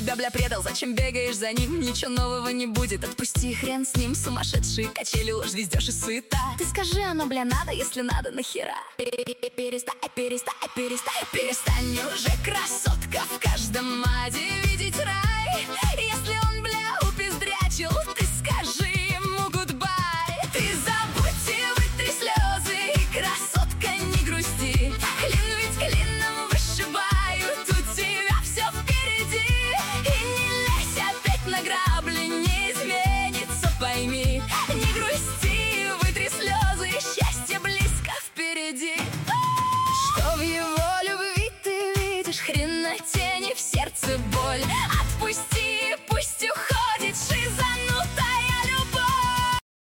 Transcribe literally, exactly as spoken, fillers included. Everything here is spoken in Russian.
тебя, бля, предал, зачем бегаешь за ним? Ничего нового не будет, отпусти, хрен с ним. Сумасшедшие качели, ложь, вездеж и суета. Ты скажи, оно, бля, надо, если надо, нахера? Перестань, перестань, перестань, перестань уже, красотка, в каждом аде видеть рай.